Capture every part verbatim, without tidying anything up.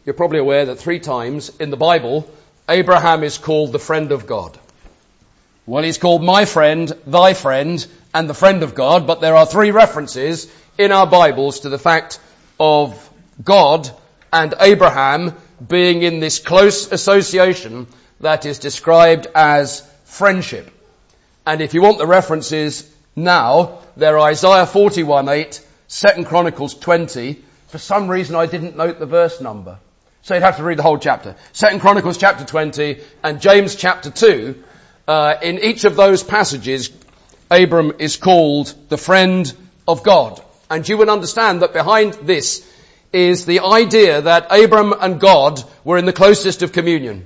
you're probably aware that three times in the Bible, Abraham is called the friend of God. Well, he's called my friend, thy friend, and the friend of God, but there are three references in our Bibles to the fact of God and Abraham being in this close association that is described as friendship. And if you want the references now, they're Isaiah forty-one eight, Second Chronicles twenty. For some reason I didn't note the verse number, so you'd have to read the whole chapter. Second Chronicles chapter twenty and James chapter two. Uh, in each of those passages, Abram is called the friend of God. And you would understand that behind this is the idea that Abram and God were in the closest of communion.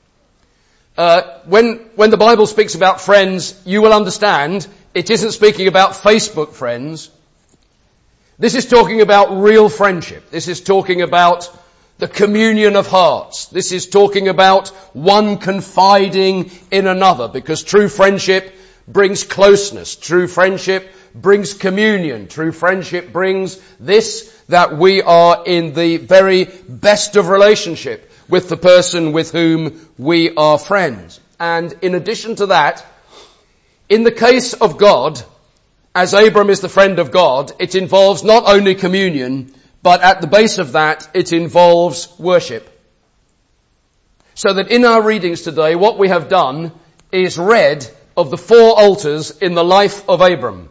Uh, when, when the Bible speaks about friends, you will understand it isn't speaking about Facebook friends. This is talking about real friendship. This is talking about the communion of hearts. This is talking about one confiding in another, because true friendship brings closeness. True friendship brings communion. True friendship brings this, that we are in the very best of relationship with the person with whom we are friends. And in addition to that, in the case of God, as Abram is the friend of God, it involves not only communion, but at the base of that, it involves worship. So that in our readings today, what we have done is read of the four altars in the life of Abram.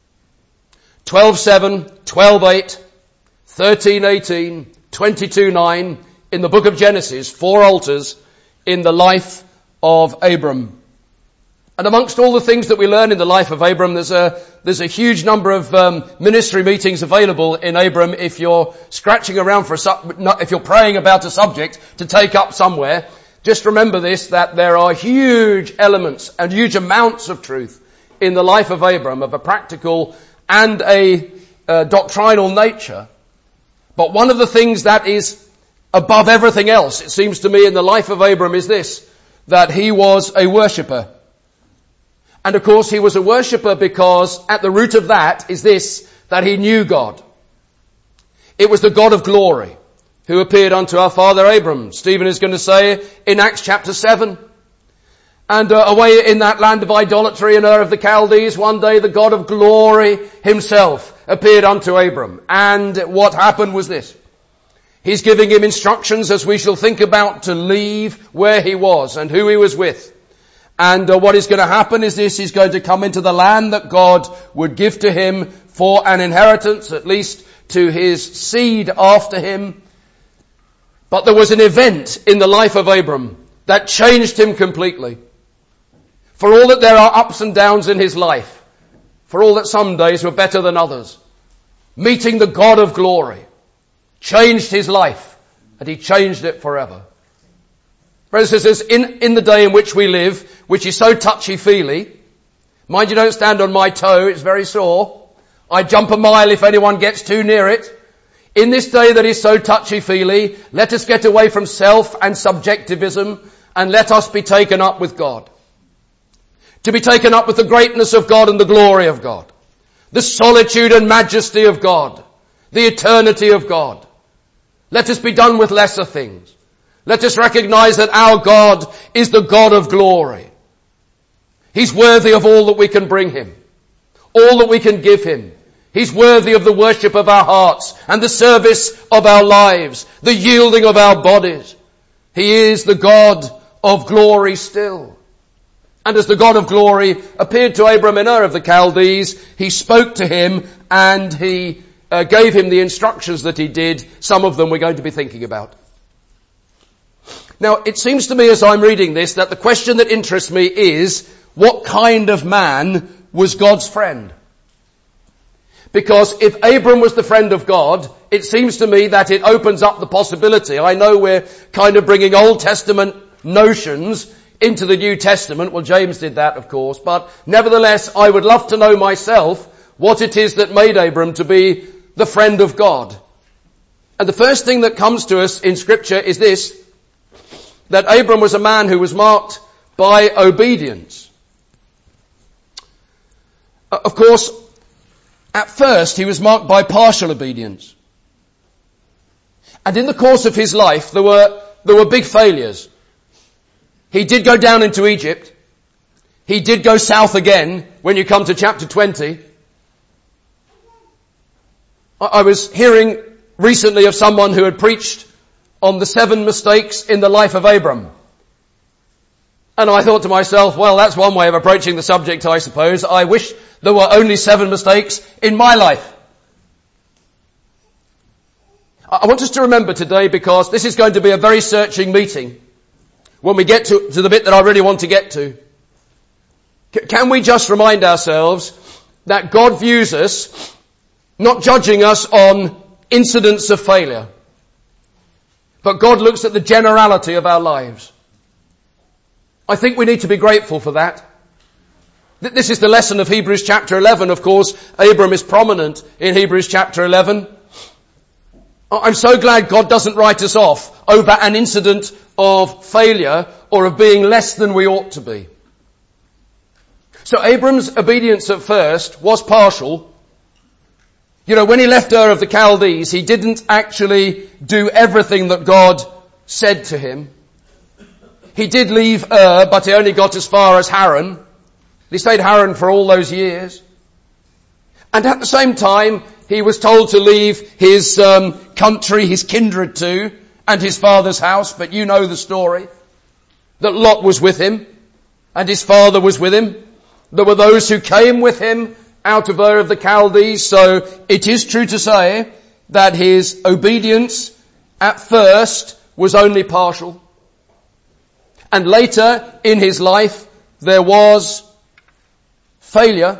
twelve seven, twelve eight, thirteen eighteen, twenty-two nine, in the book of Genesis, four altars in the life of Abram. And amongst all the things that we learn in the life of Abram, there's a, there's a huge number of um, ministry meetings available in Abram if you're scratching around for a, su- if you're praying about a subject to take up somewhere. Just remember this, that there are huge elements and huge amounts of truth in the life of Abram of a practical and a uh, doctrinal nature. But one of the things that is above everything else, it seems to me, in the life of Abram is this, that he was a worshipper. And of course he was a worshipper because at the root of that is this, that he knew God. It was the God of glory who appeared unto our father Abram. Stephen is going to say in Acts chapter seven. And uh, away in that land of idolatry in Ur of the Chaldees, one day the God of glory himself appeared unto Abram. And what happened was this. He's giving him instructions, as we shall think about, to leave where he was and who he was with. And uh, what is going to happen is this, he's going to come into the land that God would give to him for an inheritance, at least to his seed after him. But there was an event in the life of Abram that changed him completely. For all that there are ups and downs in his life, for all that some days were better than others, meeting the God of glory changed his life, and he changed it forever. Brothers and sisters, in, in the day in which we live, which is so touchy-feely, mind you don't stand on my toe, it's very sore. I jump a mile if anyone gets too near it. In this day that is so touchy-feely, let us get away from self and subjectivism and let us be taken up with God. To be taken up with the greatness of God and the glory of God. The solitude and majesty of God. The eternity of God. Let us be done with lesser things. Let us recognize that our God is the God of glory. He's worthy of all that we can bring him. All that we can give him. He's worthy of the worship of our hearts and the service of our lives, the yielding of our bodies. He is the God of glory still. And as the God of glory appeared to Abram in Ur of the Chaldees, he spoke to him and he uh, gave him the instructions that he did. Some of them we're going to be thinking about. Now, it seems to me as I'm reading this that the question that interests me is, what kind of man was God's friend? Because if Abram was the friend of God, it seems to me that it opens up the possibility. I know we're kind of bringing Old Testament notions into the New Testament. Well, James did that, of course. But nevertheless, I would love to know myself what it is that made Abram to be the friend of God. And the first thing that comes to us in Scripture is this, that Abram was a man who was marked by obedience. Of course, at first he was marked by partial obedience. And in the course of his life, there were, there were big failures. He did go down into Egypt. He did go south again when you come to chapter twenty. I was hearing recently of someone who had preached on the seven mistakes in the life of Abram. And I thought to myself, well, that's one way of approaching the subject, I suppose. I wish there were only seven mistakes in my life. I want us to remember today, because this is going to be a very searching meeting when we get to, to the bit that I really want to get to. C- can we just remind ourselves that God views us not judging us on incidents of failure, but God looks at the generality of our lives. I think we need to be grateful for that. This is the lesson of Hebrews chapter eleven. Of course, Abram is prominent in Hebrews chapter eleven. I'm so glad God doesn't write us off over an incident of failure or of being less than we ought to be. So Abram's obedience at first was partial. You know, when he left Ur of the Chaldees, he didn't actually do everything that God said to him. He did leave Ur, but he only got as far as Haran. He stayed Haran for all those years. And at the same time, he was told to leave his um, country, his kindred too, and his father's house. But you know the story. That Lot was with him, and his father was with him. There were those who came with him out of Ur of the Chaldees. So it is true to say that his obedience at first was only partial. And later in his life there was failure.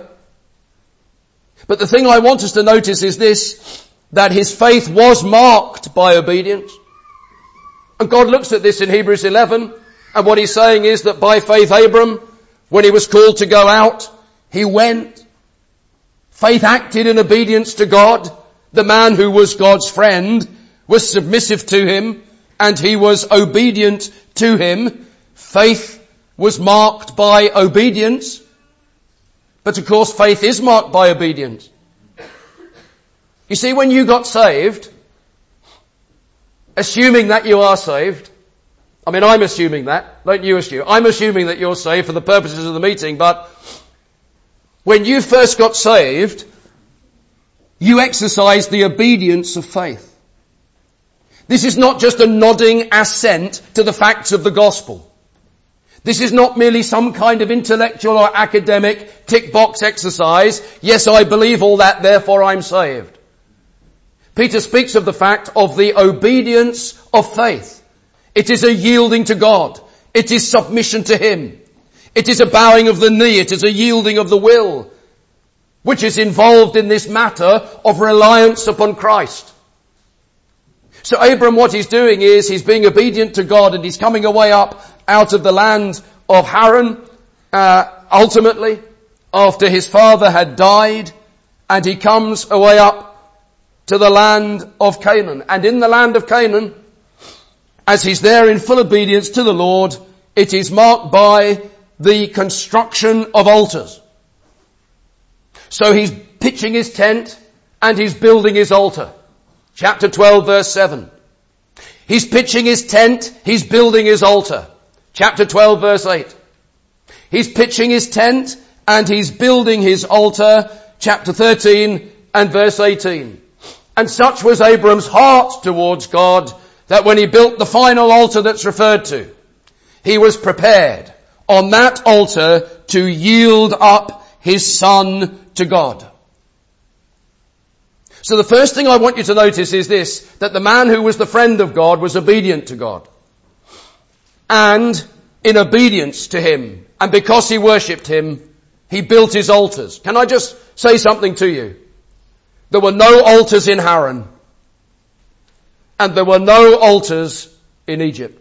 But the thing I want us to notice is this, that his faith was marked by obedience. And God looks at this in Hebrews eleven, and what he's saying is that by faith Abram, when he was called to go out, he went. Faith acted in obedience to God. The man who was God's friend was submissive to him, and he was obedient to him. Faith was marked by obedience. But of course, faith is marked by obedience. You see, when you got saved, assuming that you are saved, I mean, I'm assuming that, don't you assume? I'm assuming that you're saved for the purposes of the meeting, but when you first got saved, you exercised the obedience of faith. This is not just a nodding assent to the facts of the gospel. This is not merely some kind of intellectual or academic tick box exercise. Yes, I believe all that, therefore I'm saved. Peter speaks of the fact of the obedience of faith. It is a yielding to God. It is submission to him. It is a bowing of the knee. It is a yielding of the will, which is involved in this matter of reliance upon Christ. So Abram, what he's doing is he's being obedient to God, and he's coming away up out of the land of Haran, uh, ultimately, after his father had died, and he comes away up to the land of Canaan. And in the land of Canaan, as he's there in full obedience to the Lord, it is marked by the construction of altars. So he's pitching his tent and he's building his altar. Chapter twelve, verse seven. He's pitching his tent, he's building his altar. Chapter twelve, verse eight. He's pitching his tent and he's building his altar. Chapter thirteen and verse eighteen. And such was Abram's heart towards God, that when he built the final altar that's referred to, he was prepared on that altar to yield up his son to God. So the first thing I want you to notice is this, that the man who was the friend of God was obedient to God. And in obedience to him, and because he worshipped him, he built his altars. Can I just say something to you? There were no altars in Haran, and there were no altars in Egypt.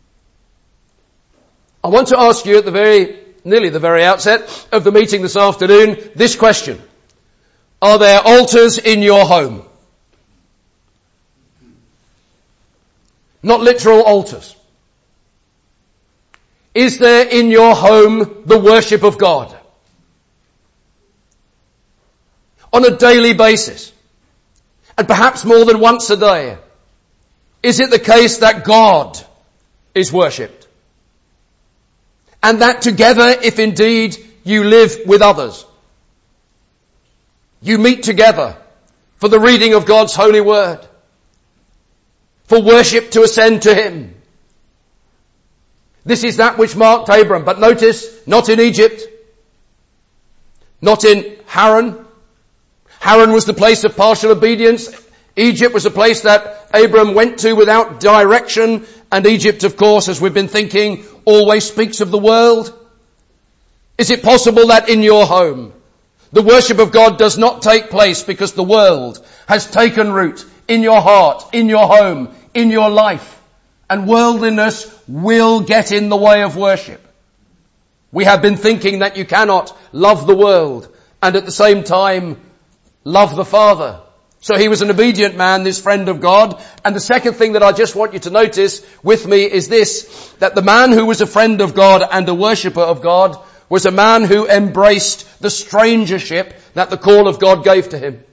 I want to ask you at the very, nearly the very outset of the meeting this afternoon, this question. Are there altars in your home? Not literal altars. Is there in your home the worship of God? On a daily basis, and perhaps more than once a day, is it the case that God is worshipped? And that together, if indeed you live with others, you meet together for the reading of God's holy word, for worship to ascend to him. This is that which marked Abram. But notice, not in Egypt, not in Haran. Haran was the place of partial obedience. Egypt was a place that Abram went to without direction. And Egypt, of course, as we've been thinking, always speaks of the world. Is it possible that in your home, the worship of God does not take place because the world has taken root in your heart, in your home, in your life, and worldliness will get in the way of worship? We have been thinking that you cannot love the world and at the same time love the Father. So he was an obedient man, this friend of God. And the second thing that I just want you to notice with me is this, that the man who was a friend of God and a worshipper of God was a man who embraced the strangership that the call of God gave to him.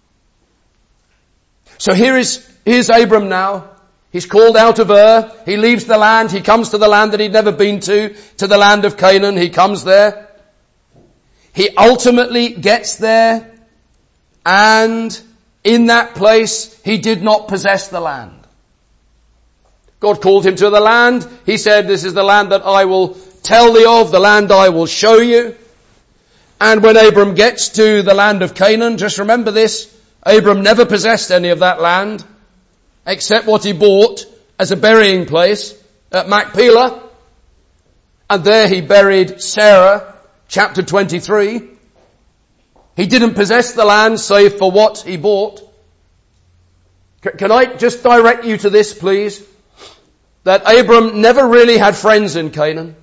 So here is, here's Abram now. He's called out of Ur. He leaves the land. He comes to the land that he'd never been to, to the land of Canaan. He comes there. He ultimately gets there, and in that place he did not possess the land. God called him to the land. He said, this is the land that I will tell thee of, the land I will show you. And when Abram gets to the land of Canaan, just remember this, Abram never possessed any of that land, except what he bought as a burying place at Machpelah. And there he buried Sarah, chapter twenty-three. He didn't possess the land save for what he bought. Can I just direct you to this, please? That Abram never really had friends in Canaan.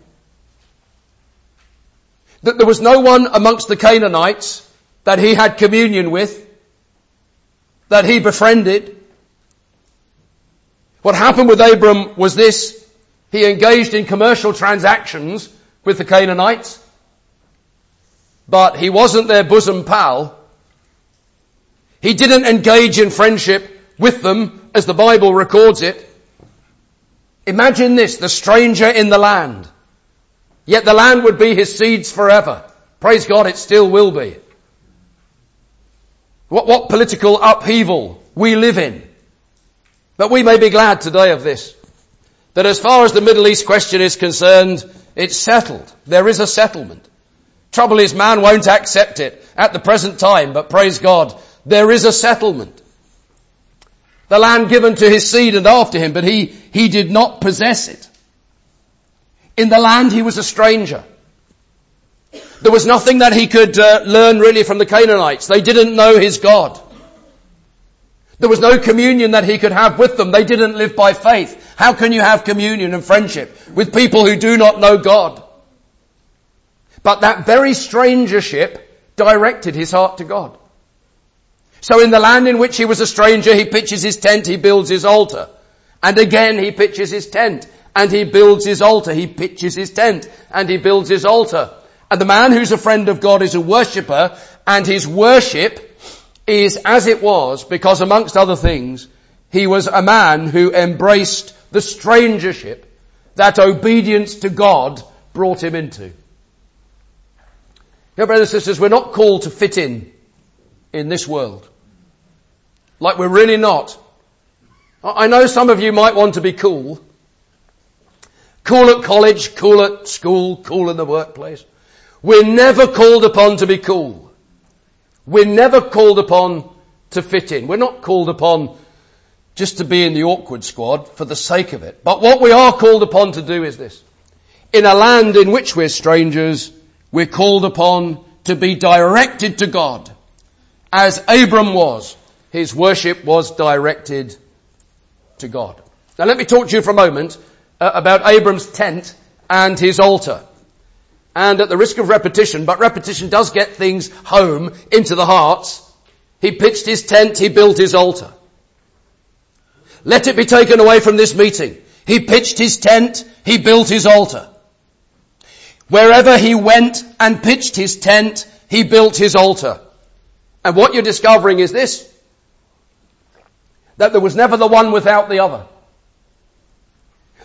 That there was no one amongst the Canaanites that he had communion with, that he befriended. What happened with Abram was this: he engaged in commercial transactions with the Canaanites, but he wasn't their bosom pal. He didn't engage in friendship with them as the Bible records it. Imagine this, the stranger in the land. Yet the land would be his seeds forever. Praise God, it still will be. What, what political upheaval we live in. But we may be glad today of this, that as far as the Middle East question is concerned, it's settled. There is a settlement. Trouble is, man won't accept it at the present time, but praise God, there is a settlement. The land given to his seed and after him, but he, he did not possess it. In the land he was a stranger. There was nothing that he could uh, learn really from the Canaanites. They didn't know his God. There was no communion that he could have with them. They didn't live by faith. How can you have communion and friendship with people who do not know God? But that very strangership directed his heart to God. So in the land in which he was a stranger, he pitches his tent, he builds his altar. And again he pitches his tent, and he builds his altar. He pitches his tent, and he builds his altar. And the man who's a friend of God is a worshipper, and his worship is as it was because, amongst other things, he was a man who embraced the strangership that obedience to God brought him into. You know, brothers and sisters, we're not called to fit in in this world. Like we're really not. I know some of you might want to be cool. Cool at college, cool at school, cool in the workplace. We're never called upon to be cool. We're never called upon to fit in. We're not called upon just to be in the awkward squad for the sake of it. But what we are called upon to do is this. In a land in which we're strangers, we're called upon to be directed to God. As Abram was, his worship was directed to God. Now let me talk to you for a moment uh, about Abram's tent and his altar. And at the risk of repetition, but repetition does get things home into the hearts, he pitched his tent, he built his altar. Let it be taken away from this meeting. He pitched his tent, he built his altar. Wherever he went and pitched his tent, he built his altar. And what you're discovering is this, that there was never the one without the other.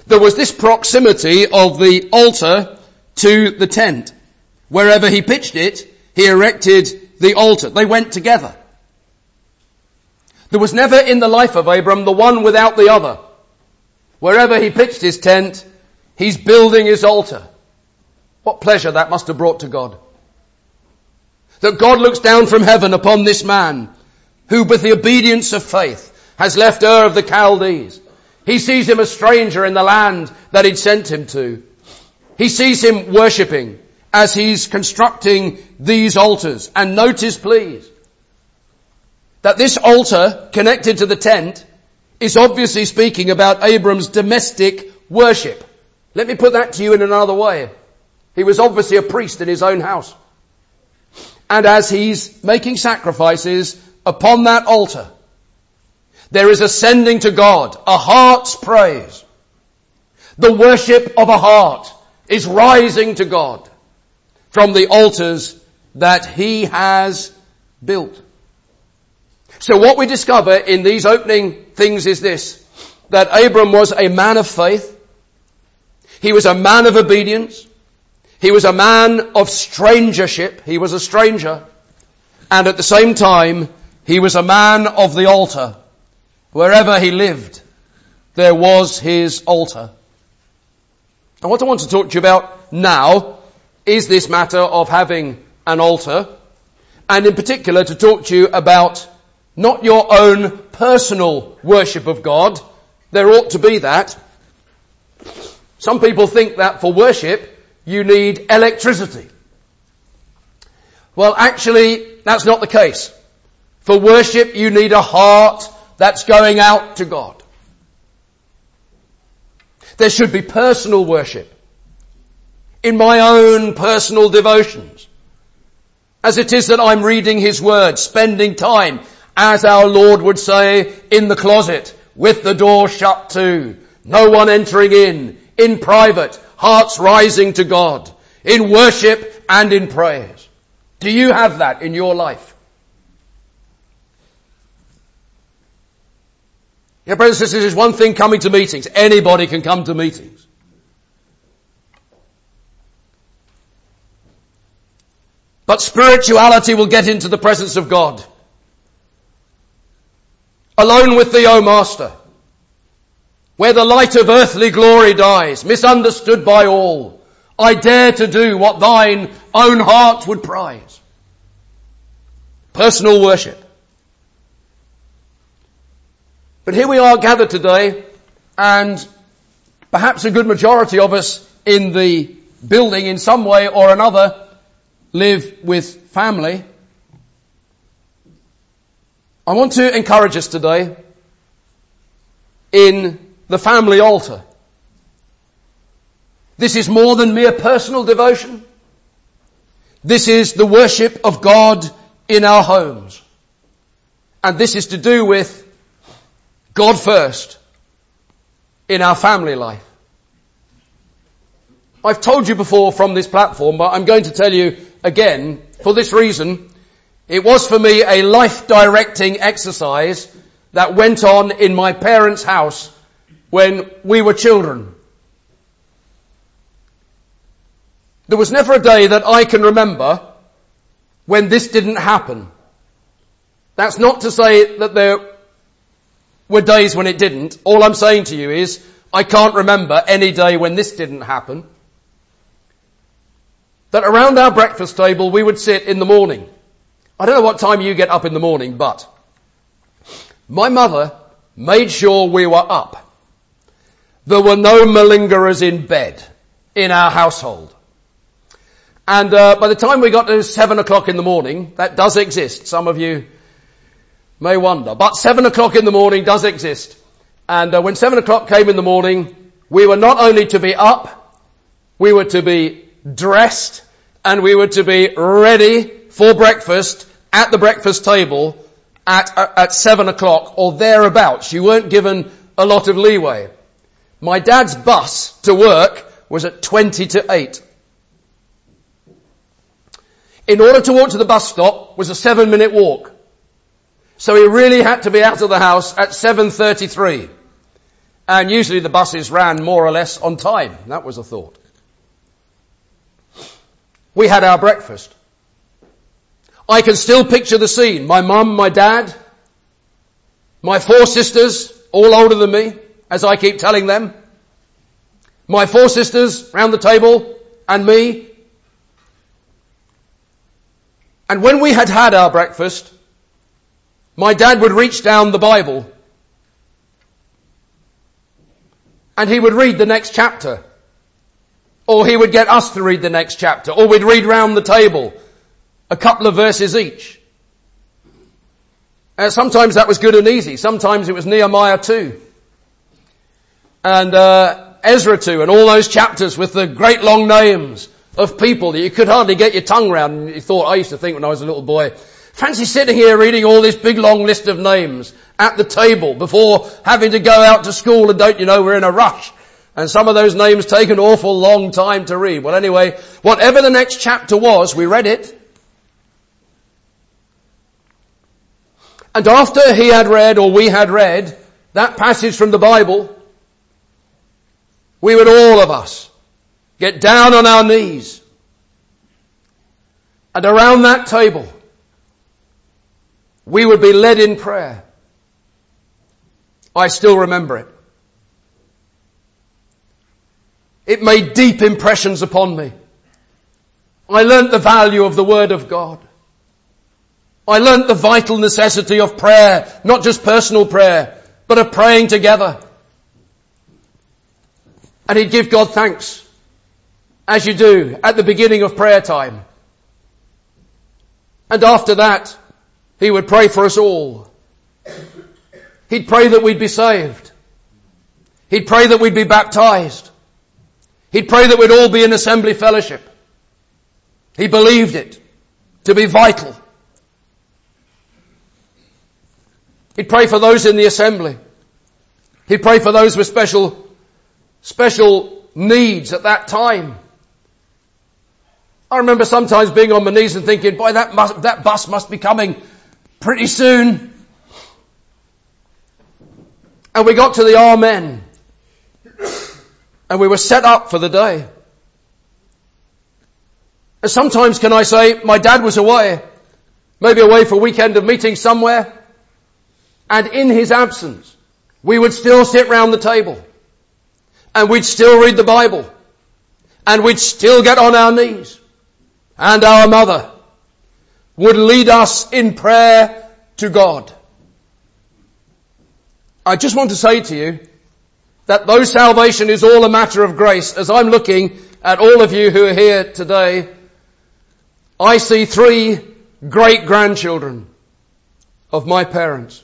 there was this proximity of the altar to the tent. Wherever he pitched it, he erected the altar. They went together. There was never in the life of Abram the one without the other. Wherever he pitched his tent, he's building his altar. What pleasure that must have brought to God. That God looks down from heaven upon this man who, with the obedience of faith, has left Ur of the Chaldees. He sees him a stranger in the land that he'd sent him to. He sees him worshipping as he's constructing these altars. And notice, please, that this altar connected to the tent is obviously speaking about Abram's domestic worship. Let me put that to you in another way. He was obviously a priest in his own house. And as he's making sacrifices upon that altar, there is ascending to God a heart's praise. The worship of a heart is rising to God from the altars that he has built. So what we discover in these opening things is this, that Abram was a man of faith. He was a man of obedience. He was a man of strangership. He was a stranger. And at the same time, he was a man of the altar. Wherever he lived, there was his altar. And what I want to talk to you about now is this matter of having an altar. And in particular, to talk to you about not your own personal worship of God. There ought to be that. Some people think that for worship, you need electricity. Well, actually, that's not the case. For worship, you need a heart that's going out to God. There should be personal worship in my own personal devotions. As it is that I'm reading his word, spending time, as our Lord would say, in the closet, with the door shut to, no one entering in, in private, hearts rising to God, in worship and in praise. Do you have that in your life? Yeah, brothers and sisters, there's one thing coming to meetings. Anybody can come to meetings. But spirituality will get into the presence of God. Alone with thee, O Master, where the light of earthly glory dies, misunderstood by all, I dare to do what thine own heart would prize. Personal worship. But here we are gathered today, and perhaps a good majority of us in the building in some way or another live with family. I want to encourage us today in the family altar. This is more than mere personal devotion. This is the worship of God in our homes. And this is to do with God first in our family life. I've told you before from this platform, but I'm going to tell you again, for this reason, it was for me a life-directing exercise that went on in my parents' house when we were children. There was never a day that I can remember when this didn't happen. That's not to say that there were days when it didn't. All I'm saying to you is I can't remember any day when this didn't happen. That around our breakfast table we would sit in the morning. I don't know what time you get up in the morning, but my mother made sure we were up. There were no malingerers in bed in our household. And uh, by the time we got to seven o'clock in the morning, that does exist. Some of you may wonder. But seven o'clock in the morning does exist. And uh, when seven o'clock came in the morning, we were not only to be up, we were to be dressed, and we were to be ready for breakfast at the breakfast table at, uh, at seven o'clock or thereabouts. You weren't given a lot of leeway. My dad's bus to work was at twenty to eight. In order to walk to the bus stop was a seven minute walk. So he really had to be out of the house at seven thirty-three. And usually the buses ran more or less on time. That was a thought. We had our breakfast. I can still picture the scene. My mum, my dad, my four sisters, all older than me, as I keep telling them. My four sisters round the table and me. And when we had had our breakfast, my dad would reach down the Bible and he would read the next chapter. Or he would get us to read the next chapter. Or we'd read round the table a couple of verses each. Uh, sometimes that was good and easy. Sometimes it was Nehemiah two. And uh, Ezra two and all those chapters with the great long names of people that you could hardly get your tongue around. And you thought, I used to think when I was a little boy, fancy sitting here reading all this big long list of names at the table before having to go out to school, and don't you know, we're in a rush. And some of those names take an awful long time to read. Well, anyway, whatever the next chapter was, we read it. And after he had read, or we had read, that passage from the Bible, we would all of us get down on our knees. And around that table, we would be led in prayer. I still remember it. It made deep impressions upon me. I learnt the value of the Word of God. I learnt the vital necessity of prayer, not just personal prayer, but of praying together. And he'd give God thanks, as you do at the beginning of prayer time. And after that, he would pray for us all. He'd pray that we'd be saved. He'd pray that we'd be baptized. He'd pray that we'd all be in assembly fellowship. He believed it to be vital. He'd pray for those in the assembly. He'd pray for those with special, special needs at that time. I remember sometimes being on my knees and thinking, boy, that must, that bus must be coming pretty soon. And we got to the Amen. And we were set up for the day. And sometimes, can I say, my dad was away, maybe away for a weekend of meeting somewhere, and in his absence, we would still sit round the table, and we'd still read the Bible, and we'd still get on our knees, and our mother would lead us in prayer to God. I just want to say to you, that though salvation is all a matter of grace, as I'm looking at all of you who are here today, I see three great grandchildren of my parents.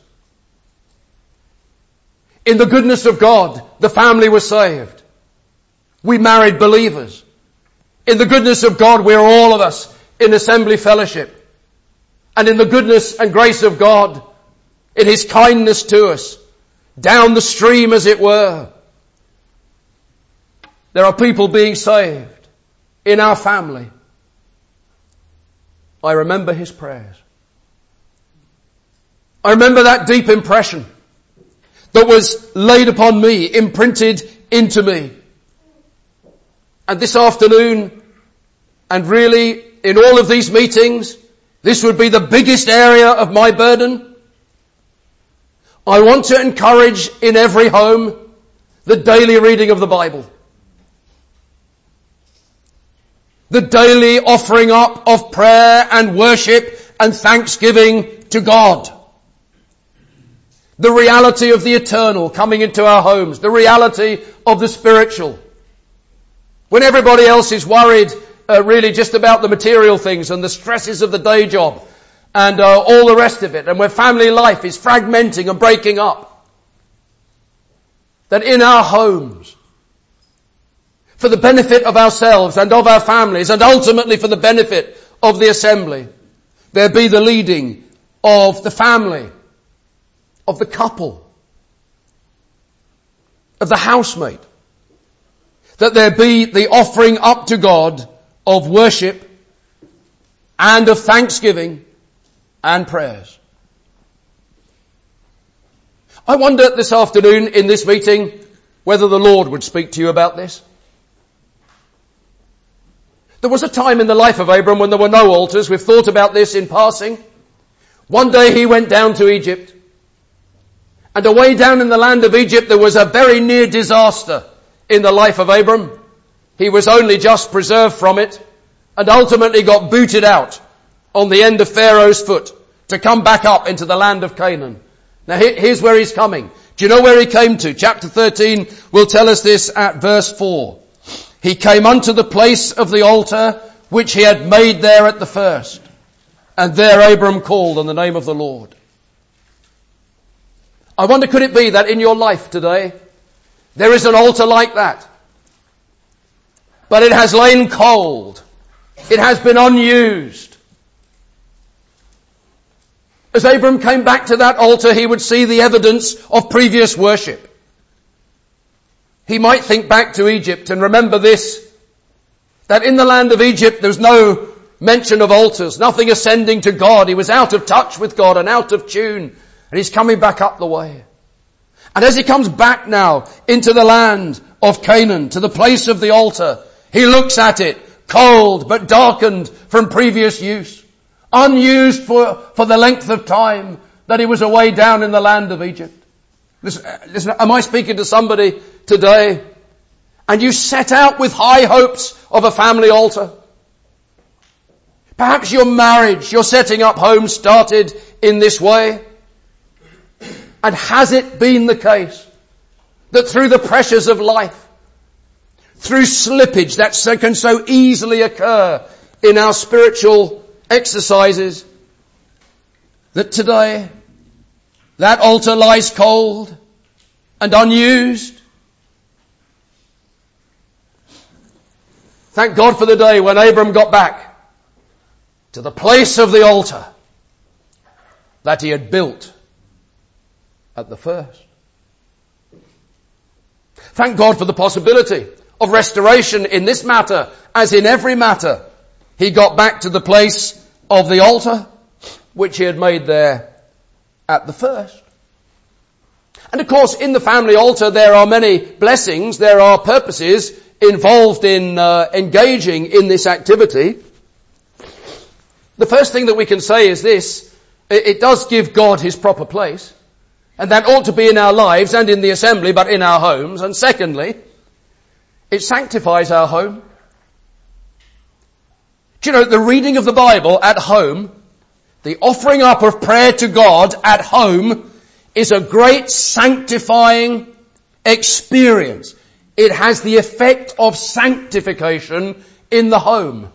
In the goodness of God, the family was saved. We married believers. In the goodness of God, we're all of us in assembly fellowship. And in the goodness and grace of God, in his kindness to us, down the stream as it were, there are people being saved in our family. I remember his prayers. I remember that deep impression that was laid upon me, imprinted into me. And this afternoon, and really in all of these meetings, this would be the biggest area of my burden. I want to encourage in every home the daily reading of the Bible. The daily offering up of prayer and worship and thanksgiving to God. The reality of the eternal coming into our homes. The reality of the spiritual. When everybody else is worried uh, really just about the material things and the stresses of the day job and uh, all the rest of it, and where family life is fragmenting and breaking up, that in our homes, for the benefit of ourselves and of our families, and ultimately for the benefit of the assembly, there be the leading of the family, of the couple, of the housemate. That there be the offering up to God of worship and of thanksgiving and prayers. I wonder this afternoon in this meeting whether the Lord would speak to you about this. There was a time in the life of Abram when there were no altars. We've thought about this in passing. One day he went down to Egypt. And away down in the land of Egypt there was a very near disaster in the life of Abram. He was only just preserved from it and ultimately got booted out on the end of Pharaoh's foot to come back up into the land of Canaan. Now here's where he's coming. Do you know where he came to? Chapter thirteen will tell us this at verse four. He came unto the place of the altar which he had made there at the first. And there Abram called on the name of the Lord. I wonder, could it be that in your life today there is an altar like that? But it has lain cold. It has been unused. As Abram came back to that altar, he would see the evidence of previous worship. He might think back to Egypt and remember this, that in the land of Egypt there was no mention of altars, nothing ascending to God. He was out of touch with God and out of tune, and he's coming back up the way. And as he comes back now into the land of Canaan, to the place of the altar, he looks at it, cold but darkened from previous use, unused for, for the length of time that he was away down in the land of Egypt. Listen, listen, am I speaking to somebody today? And you set out with high hopes of a family altar. Perhaps your marriage, your setting up home started in this way. And has it been the case that through the pressures of life, through slippage that so, can so easily occur in our spiritual exercises, that today that altar lies cold and unused? Thank God for the day when Abram got back to the place of the altar that he had built at the first. Thank God for the possibility of restoration in this matter, as in every matter. He got back to the place of the altar which he had made there at the first. And of course, in the family altar there are many blessings, there are purposes involved in uh, engaging in this activity. The first thing that we can say is this: it, it does give God his proper place. And that ought to be in our lives and in the assembly, but in our homes. And secondly, it sanctifies our home. Do you know, the reading of the Bible at home, the offering up of prayer to God at home, is a great sanctifying experience. It has the effect of sanctification in the home.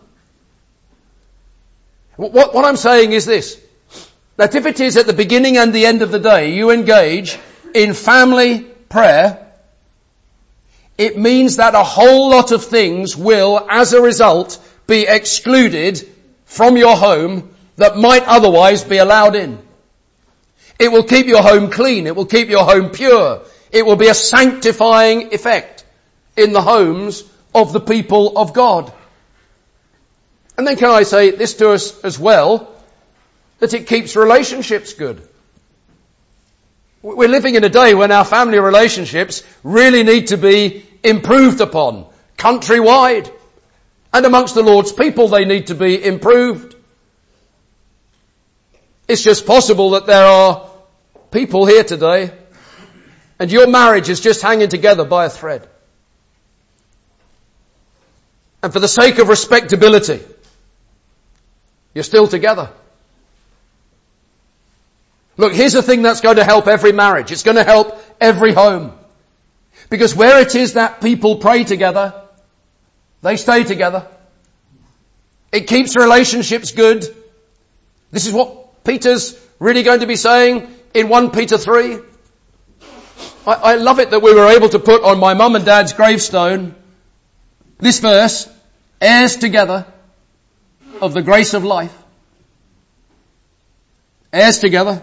What, what I'm saying is this: that if it is at the beginning and the end of the day you engage in family prayer, it means that a whole lot of things will, as a result, be excluded from your home that might otherwise be allowed in. It will keep your home clean. It will keep your home pure. It will be a sanctifying effect in the homes of the people of God. And then can I say this to us as well, that it keeps relationships good. We're living in a day when our family relationships really need to be improved upon, countrywide. And amongst the Lord's people they need to be improved. It's just possible that there are people here today and your marriage is just hanging together by a thread. And for the sake of respectability, you're still together. Look, here's the thing that's going to help every marriage. It's going to help every home. Because where it is that people pray together, they stay together. It keeps relationships good. This is what Peter's really going to be saying in First Peter three. I, I love it that we were able to put on my mum and dad's gravestone this verse: heirs together of the grace of life. Heirs together.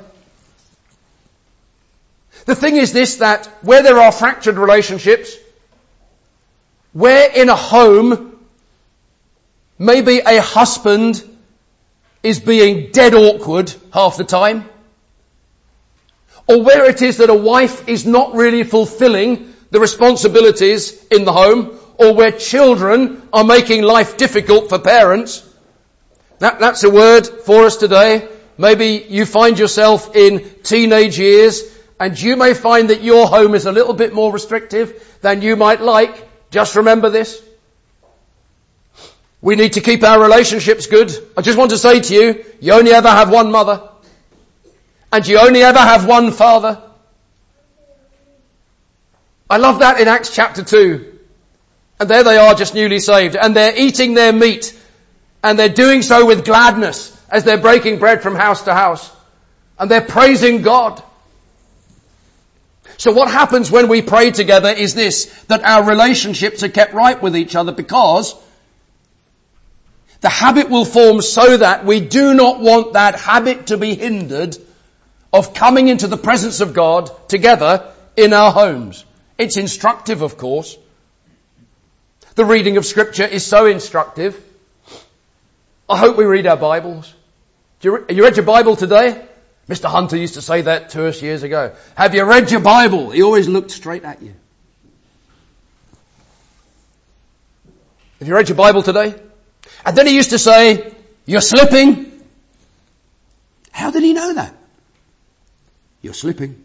The thing is this, that where there are fractured relationships, where in a home maybe a husband is being dead awkward half the time, or where it is that a wife is not really fulfilling the responsibilities in the home, or where children are making life difficult for parents. That, that's a word for us today. Maybe you find yourself in teenage years, and you may find that your home is a little bit more restrictive than you might like. Just remember this. We need to keep our relationships good. I just want to say to you, you only ever have one mother. And you only ever have one father. I love that in Acts chapter two. And there they are, just newly saved. And they're eating their meat. And they're doing so with gladness as they're breaking bread from house to house. And they're praising God. So what happens when we pray together is this, that our relationships are kept right with each other, because the habit will form so that we do not want that habit to be hindered of coming into the presence of God together in our homes. It's instructive, of course. The reading of Scripture is so instructive. I hope we read our Bibles. Do you, re- you read your Bible today? Mister Hunter used to say that to us years ago. Have you read your Bible? He always looked straight at you. Have you read your Bible today? And then he used to say, you're slipping. How did he know that? You're slipping.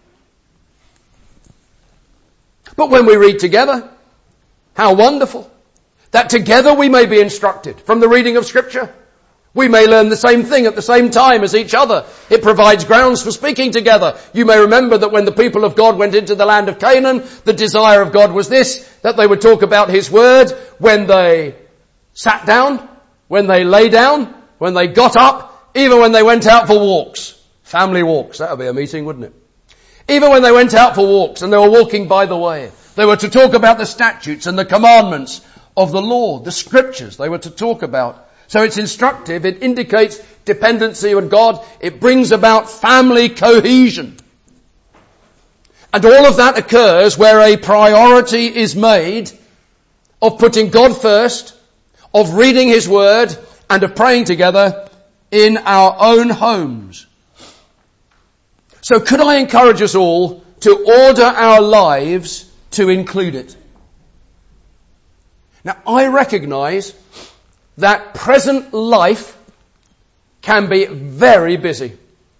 But when we read together, how wonderful that together we may be instructed from the reading of Scripture. We may learn the same thing at the same time as each other. It provides grounds for speaking together. You may remember that when the people of God went into the land of Canaan, the desire of God was this, that they would talk about His Word when they sat down, when they lay down, when they got up, even when they went out for walks. Family walks. That would be a meeting, wouldn't it? Even when they went out for walks and they were walking by the way, they were to talk about the statutes and the commandments of the law, the Scriptures they were to talk about. So it's instructive, it indicates dependency on God, it brings about family cohesion. And all of that occurs where a priority is made of putting God first, of reading His Word, and of praying together in our own homes. So could I encourage us all to order our lives to include it? Now I recognise that present life can be very busy.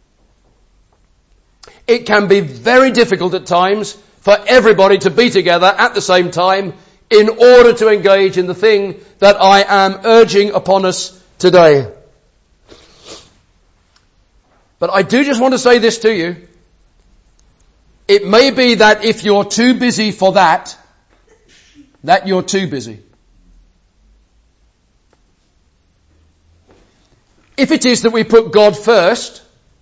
It can be very difficult at times for everybody to be together at the same time in order to engage in the thing that I am urging upon us today. But I do just want to say this to you. It may be that if you're too busy for that, that you're too busy. If it is that we put God first,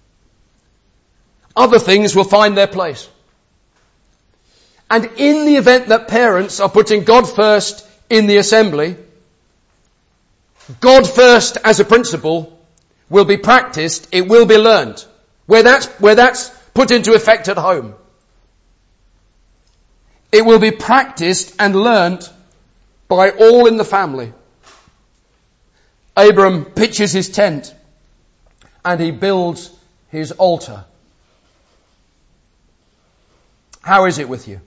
other things will find their place. And in the event that parents are putting God first in the assembly, God first as a principle will be practiced, it will be learned. Where that's, where that's put into effect at home, it will be practiced and learnt by all in the family. Abram pitches his tent and he builds his altar. How is it with you?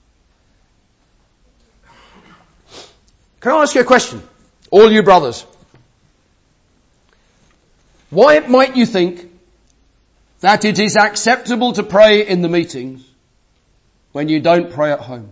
Can I ask you a question? All you brothers. Why might you think that it is acceptable to pray in the meetings when you don't pray at home?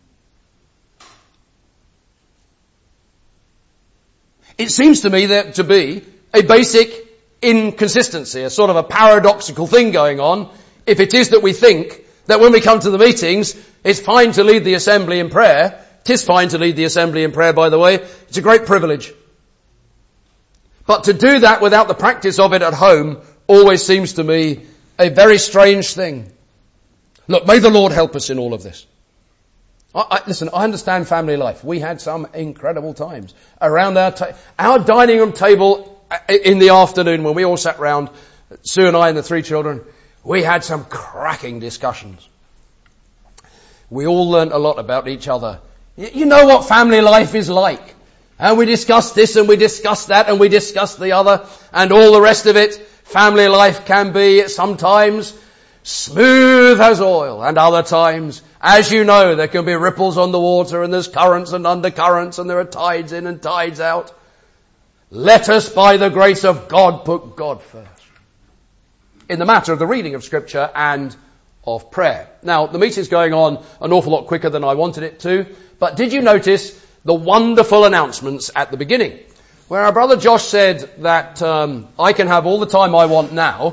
It seems to me that to be a basic inconsistency, a sort of a paradoxical thing going on, if it is that we think that when we come to the meetings, it's fine to lead the assembly in prayer. It is fine to lead the assembly in prayer, by the way. It's a great privilege. But to do that without the practice of it at home always seems to me a very strange thing. Look, may the Lord help us in all of this. I, I, listen, I understand family life. We had some incredible times around our ta- our dining room table in the afternoon when we all sat round, Sue and I and the three children. We had some cracking discussions. We all learnt a lot about each other. Y- you know what family life is like. And we discussed this and we discussed that and we discussed the other and all the rest of it. Family life can be sometimes smooth as oil. And other times, as you know, there can be ripples on the water and there's currents and undercurrents and there are tides in and tides out. Let us, by the grace of God, put God first in the matter of the reading of Scripture and of prayer. Now, the meeting's going on an awful lot quicker than I wanted it to, but did you notice the wonderful announcements at the beginning, where our brother Josh said that um, I can have all the time I want now,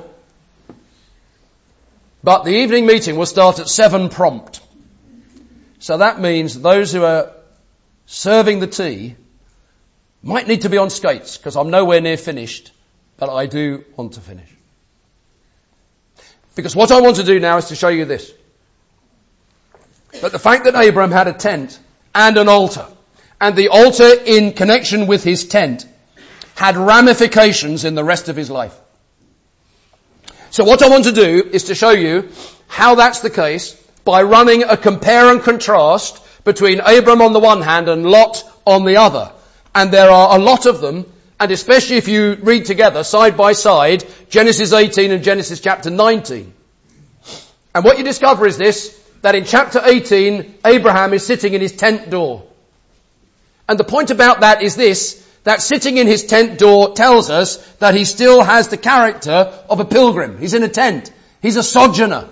but the evening meeting will start at seven prompt. So that means those who are serving the tea might need to be on skates, because I'm nowhere near finished, but I do want to finish. Because what I want to do now is to show you this. That the fact that Abraham had a tent and an altar, and the altar in connection with his tent, had ramifications in the rest of his life. So what I want to do is to show you how that's the case by running a compare and contrast between Abram on the one hand and Lot on the other. And there are a lot of them, and especially if you read together, side by side, Genesis eighteen and Genesis chapter nineteen. And what you discover is this, that in chapter eighteen, Abraham is sitting in his tent door. And the point about that is this, that sitting in his tent door tells us that he still has the character of a pilgrim. He's in a tent. He's a sojourner.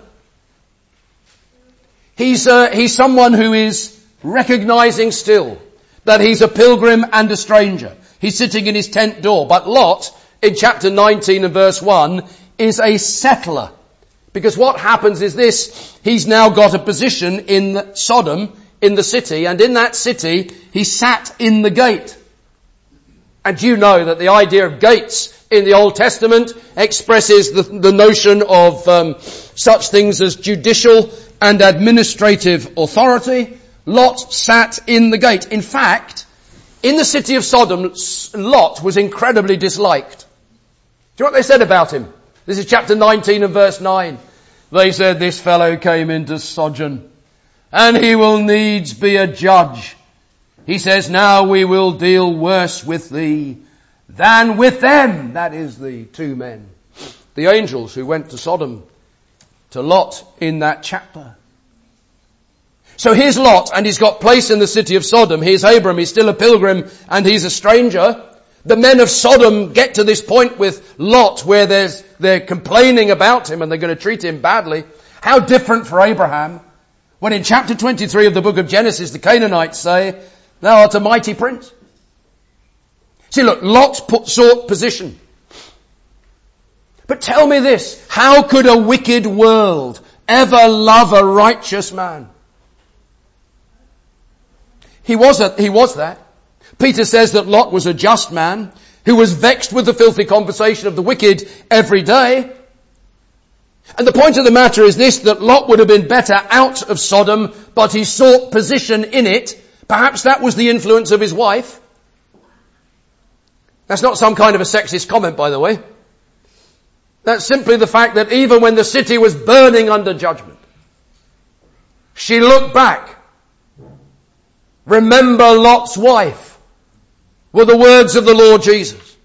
He's, uh, he's someone who is recognizing still that he's a pilgrim and a stranger. He's sitting in his tent door. But Lot, in chapter nineteen and verse one, is a settler. Because what happens is this, he's now got a position in Sodom, in the city, and in that city, he sat in the gate. And you know that the idea of gates in the Old Testament expresses the, the notion of um, such things as judicial and administrative authority. Lot sat in the gate. In fact, in the city of Sodom, Lot was incredibly disliked. Do you know what they said about him? This is chapter nineteen and verse nine. They said, this fellow came into sojourn, and he will needs be a judge. He says, now we will deal worse with thee than with them. That is the two men, the angels who went to Sodom, to Lot in that chapter. So here's Lot, and he's got place in the city of Sodom. Here's Abram, he's still a pilgrim, and he's a stranger. The men of Sodom get to this point with Lot where there's, they're complaining about him and they're going to treat him badly. How different for Abraham, when in chapter twenty-three of the book of Genesis, the Canaanites say, thou art a mighty prince. See, look, Lot put, sought position. But tell me this, how could a wicked world ever love a righteous man? He was a, he was that. Peter says that Lot was a just man who was vexed with the filthy conversation of the wicked every day. And the point of the matter is this, that Lot would have been better out of Sodom, but he sought position in it. Perhaps that was the influence of his wife. That's not some kind of a sexist comment, by the way. That's simply the fact that even when the city was burning under judgment, she looked back. Remember Lot's wife, were the words of the Lord Jesus.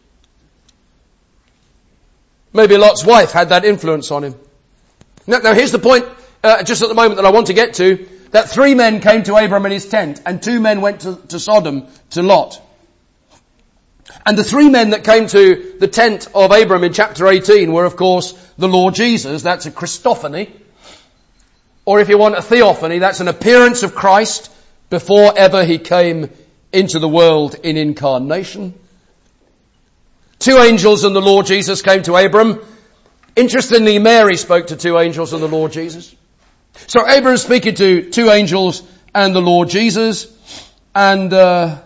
Maybe Lot's wife had that influence on him. Now, now here's the point, uh, just at the moment that I want to get to, that three men came to Abram in his tent, and two men went to, to Sodom, to Lot. And the three men that came to the tent of Abram in chapter eighteen were, of course, the Lord Jesus. That's a Christophany. Or if you want a theophany, that's an appearance of Christ before ever he came into the world in incarnation. Two angels and the Lord Jesus came to Abram. Interestingly, Mary spoke to two angels and the Lord Jesus. So Abram's speaking to two angels and the Lord Jesus. And uh,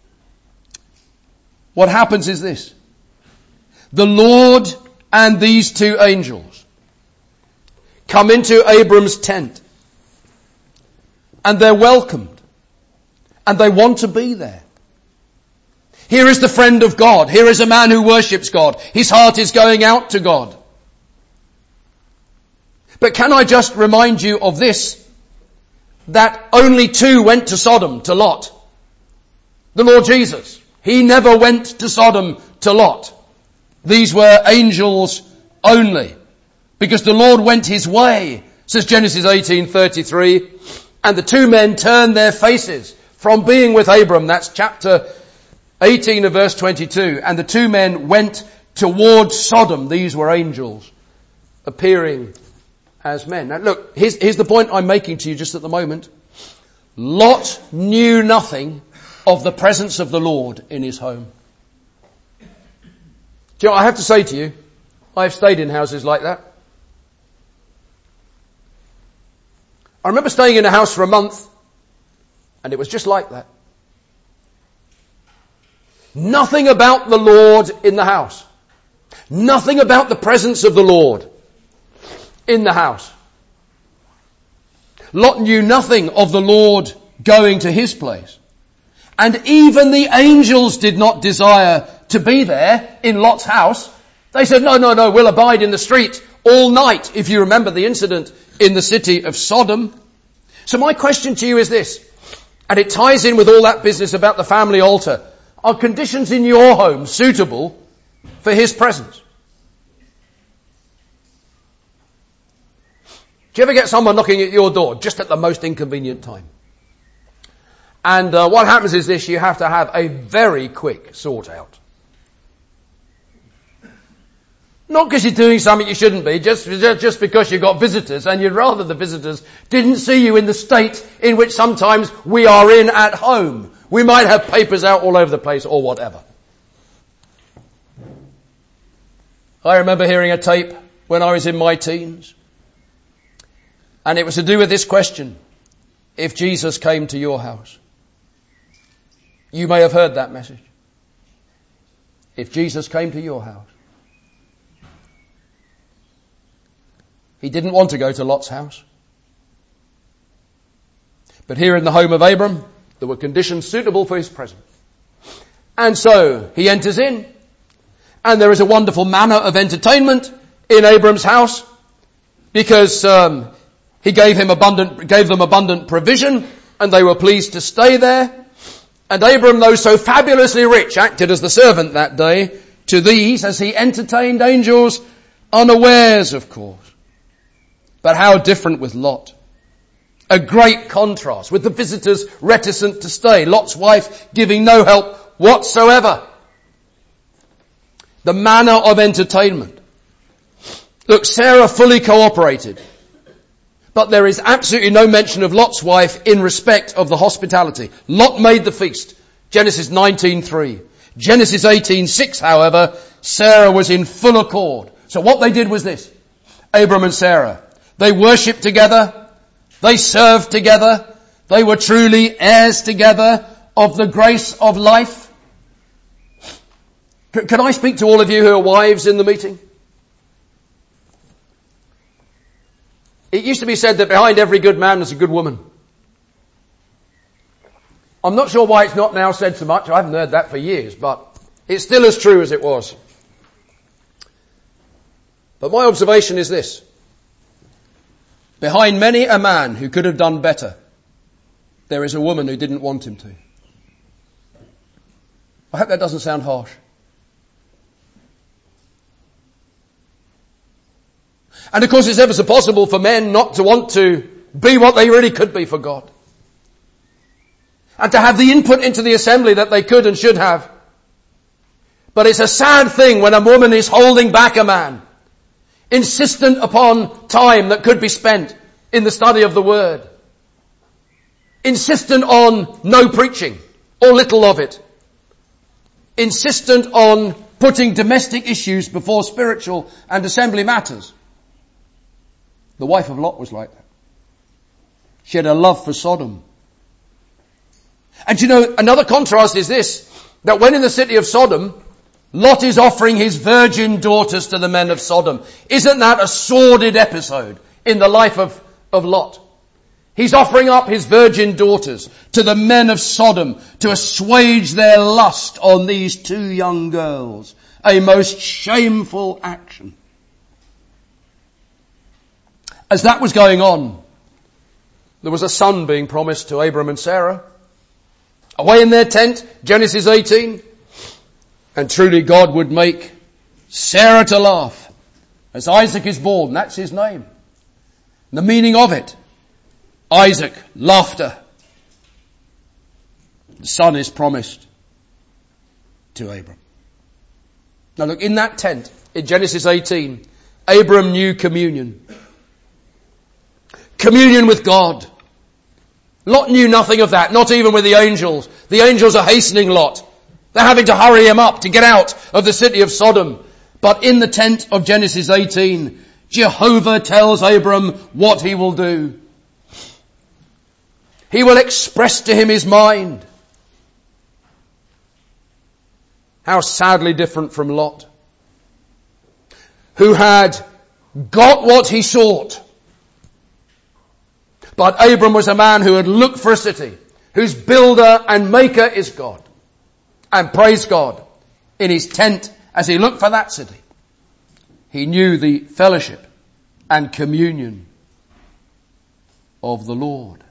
what happens is this. The Lord and these two angels come into Abram's tent. And they're welcomed. And they want to be there. Here is the friend of God. Here is a man who worships God. His heart is going out to God. But can I just remind you of this, that only two went to Sodom, to Lot. The Lord Jesus. He never went to Sodom, to Lot. These were angels only. because the Lord went his way, says Genesis eighteen thirty-three, and the two men turned their faces from being with Abram. That's chapter eighteen of verse twenty-two. And the two men went towards Sodom. These were angels appearing as men. Now look, here's, here's the point I'm making to you just at the moment. Lot knew nothing of the presence of the Lord in his home. Do you know, I have to say to you, I've stayed in houses like that. I remember staying in a house for a month, and it was just like that. Nothing about the Lord in the house. Nothing about the presence of the Lord in the house. Lot knew nothing of the Lord going to his place. And even the angels did not desire to be there in Lot's house. They said, no, no, no, we'll abide in the street all night, if you remember the incident in the city of Sodom. So my question to you is this, and it ties in with all that business about the family altar. Are conditions in your home suitable for his presence? Do you ever get someone knocking at your door just at the most inconvenient time? And uh, what happens is this, you have to have a very quick sort out. Not because you're doing something you shouldn't be, just, just because you've got visitors and you'd rather the visitors didn't see you in the state in which sometimes we are in at home. We might have papers out all over the place or whatever. I remember hearing a tape when I was in my teens. And it was to do with this question. If Jesus came to your house. You may have heard that message. If Jesus came to your house. He didn't want to go to Lot's house. But here in the home of Abram, there were conditions suitable for his presence. And so he enters in. And there is a wonderful manner of entertainment in Abram's house. Because um, he gave him abundant, gave them abundant provision. And they were pleased to stay there. And Abram, though so fabulously rich, acted as the servant that day to these as he entertained angels unawares, of course. But how different with Lot. A great contrast with the visitors reticent to stay. Lot's wife giving no help whatsoever. The manner of entertainment. Look, Sarah fully cooperated. But there is absolutely no mention of Lot's wife in respect of the hospitality. Lot made the feast. Genesis nineteen three. Genesis eighteen six, however, Sarah was in full accord. So what they did was this. Abram and Sarah. They worshipped together. They served together. They were truly heirs together of the grace of life. C- can I speak to all of you who are wives in the meeting? It used to be said that behind every good man there's a good woman. I'm not sure why it's not now said so much. I haven't heard that for years, but it's still as true as it was. But my observation is this. Behind many a man who could have done better, there is a woman who didn't want him to. I hope that doesn't sound harsh. And of course it's ever so possible for men not to want to be what they really could be for God. And to have the input into the assembly that they could and should have. But it's a sad thing when a woman is holding back a man. Insistent upon time that could be spent in the study of the Word. Insistent on no preaching or little of it. Insistent on putting domestic issues before spiritual and assembly matters. The wife of Lot was like that. She had a love for Sodom. And you know, another contrast is this, that when in the city of Sodom, Lot is offering his virgin daughters to the men of Sodom. Isn't that a sordid episode in the life of, of Lot? He's offering up his virgin daughters to the men of Sodom to assuage their lust on these two young girls. A most shameful action. As that was going on, there was a son being promised to Abram and Sarah. Away in their tent, Genesis eighteen. And truly God would make Sarah to laugh As Isaac is born, that's his name. The meaning of it, Isaac, laughter. The son is promised to Abram. Now look, in that tent, in Genesis eighteen, Abram knew communion. Communion with God. Lot knew nothing of that, not even with the angels. The angels are hastening Lot. They're having to hurry him up to get out of the city of Sodom. But in the tent of Genesis eighteen, Jehovah tells Abram what he will do. He will express to him his mind. How sadly different from Lot, who had got what he sought. But Abram was a man who had looked for a city, whose builder and maker is God. And praise God, in his tent, as he looked for that city, he knew the fellowship and communion of the Lord.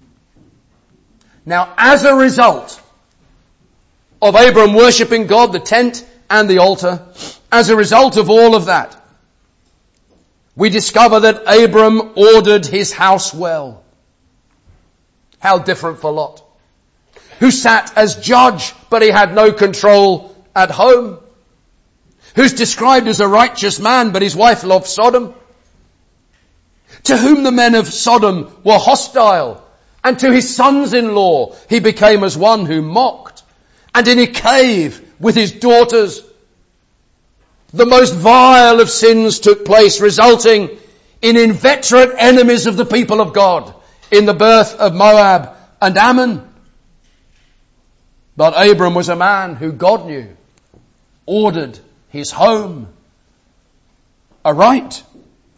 Now, as a result of Abram worshipping God, the tent and the altar, as a result of all of that, we discover that Abram ordered his house well. How different for Lot, who sat as judge, but he had no control at home, who's described as a righteous man, but his wife loved Sodom, to whom the men of Sodom were hostile, and to his sons-in-law he became as one who mocked, and in a cave with his daughters. The most vile of sins took place, resulting in inveterate enemies of the people of God in the birth of Moab and Ammon. But Abram was a man who God knew, ordered his home aright.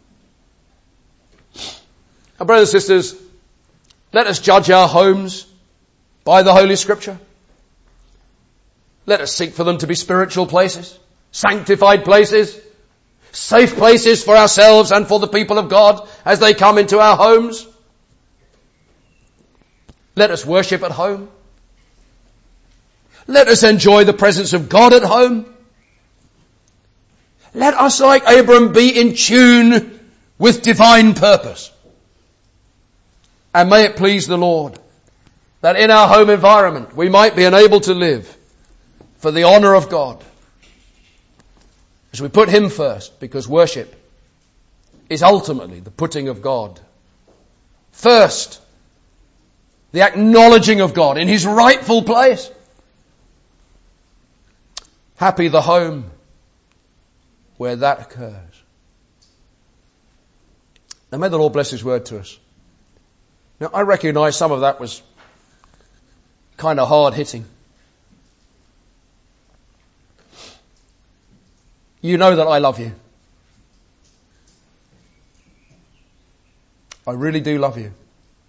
Now, brothers and sisters, let us judge our homes by the Holy Scripture. Let us seek for them to be spiritual places, sanctified places, safe places for ourselves and for the people of God as they come into our homes. Let us worship at home. Let us enjoy the presence of God at home. Let us, like Abram, be in tune with divine purpose. And may it please the Lord that in our home environment we might be enabled to live for the honour of God, as we put Him first, because worship is ultimately the putting of God first, the acknowledging of God in His rightful place. Happy the home where that occurs. Now may the Lord bless His word to us. Now I recognise some of that was kind of hard hitting. You know that I love you. I really do love you.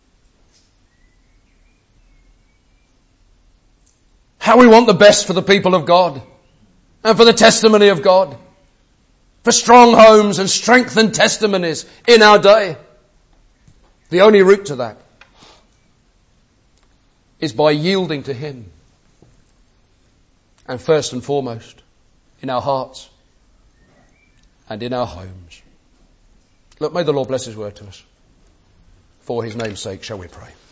How we want the best for the people of God and for the testimony of God, for strong homes and strengthened testimonies in our day. The only route to that is by yielding to Him, and first and foremost in our hearts and in our homes. Look, may the Lord bless His word to us. For His name's sake, shall we pray.